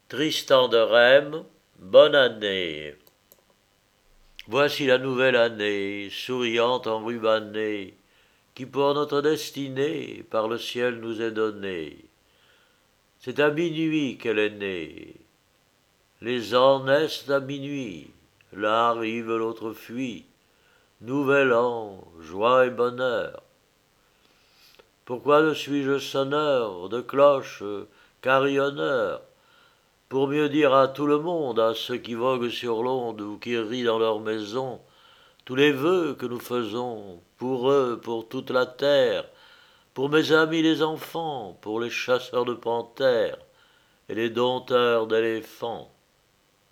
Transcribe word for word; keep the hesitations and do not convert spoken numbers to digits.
Tristan de Rème, bonne année. Voici la nouvelle année, souriante enrubannée, qui pour notre destinée par le ciel nous est donnée. C'est à minuit qu'elle est née. Les ans naissent à minuit, l'un arrive, l'autre fuit. Nouvel an, joie et bonheur. Pourquoi ne suis-je sonneur de cloches, carillonneur, pour mieux dire à tout le monde, à ceux qui voguent sur l'onde ou qui rient dans leur maison, tous les vœux que nous faisons, pour eux, pour toute la terre, pour mes amis les enfants, pour les chasseurs de panthères et les dompteurs d'éléphants.